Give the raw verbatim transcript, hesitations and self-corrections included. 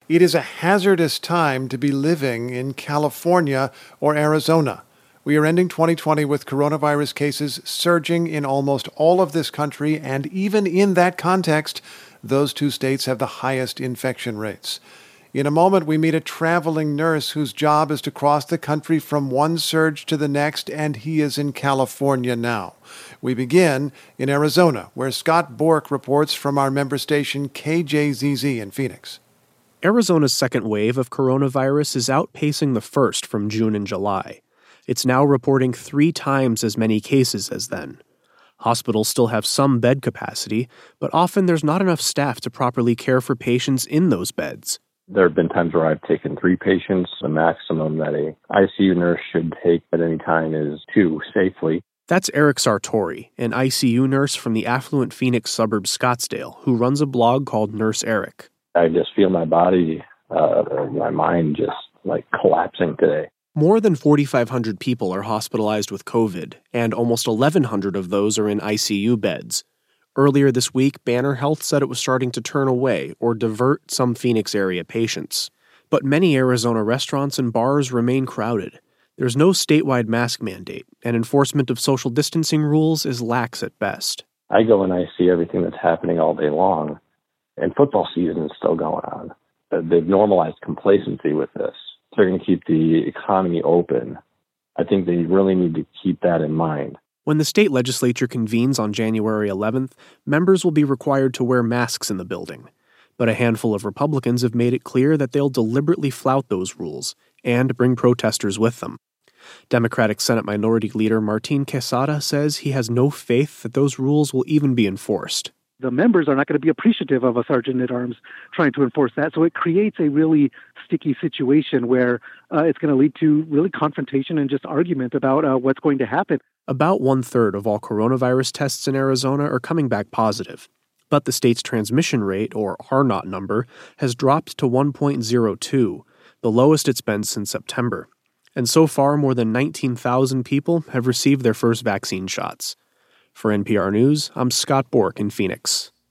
It is a hazardous time to be living in California or Arizona. We are ending twenty twenty with coronavirus cases surging in almost all of this country, and even in that context, those two states have the highest infection rates. In a moment, we meet a traveling nurse whose job is to cross the country from one surge to the next, and he is in California now. We begin in Arizona, where Scott Bork reports from our member station K J Z Z in Phoenix. Arizona's second wave of coronavirus is outpacing the first from June and July. It's now reporting three times as many cases as then. Hospitals still have some bed capacity, but often there's not enough staff to properly care for patients in those beds. There have been times where I've taken three patients. The maximum that a I C U nurse should take at any time is two safely. That's Eric Sartori, an I C U nurse from the affluent Phoenix suburb Scottsdale, who runs a blog called Nurse Eric. I just feel my body, uh, my mind just like collapsing today. More than forty-five hundred people are hospitalized with COVID, and almost eleven hundred of those are in I C U beds. Earlier this week, Banner Health said it was starting to turn away or divert some Phoenix area patients. But many Arizona restaurants and bars remain crowded. There's no statewide mask mandate, and enforcement of social distancing rules is lax at best. I go and I see everything that's happening all day long, and football season is still going on. They've normalized complacency with this. They're going to keep the economy open. I think they really need to keep that in mind. When the state legislature convenes on January eleventh, members will be required to wear masks in the building. But a handful of Republicans have made it clear that they'll deliberately flout those rules and bring protesters with them. Democratic Senate Minority Leader Martin Quesada says he has no faith that those rules will even be enforced. The members are not going to be appreciative of a sergeant-at-arms trying to enforce that. So it creates a really sticky situation where uh, it's going to lead to really confrontation and just argument about uh, what's going to happen. About one-third of all coronavirus tests in Arizona are coming back positive. But the state's transmission rate, or R naught number, has dropped to one point zero two, the lowest it's been since September. And so far, more than nineteen thousand people have received their first vaccine shots. For N P R News, I'm Scott Bork in Phoenix.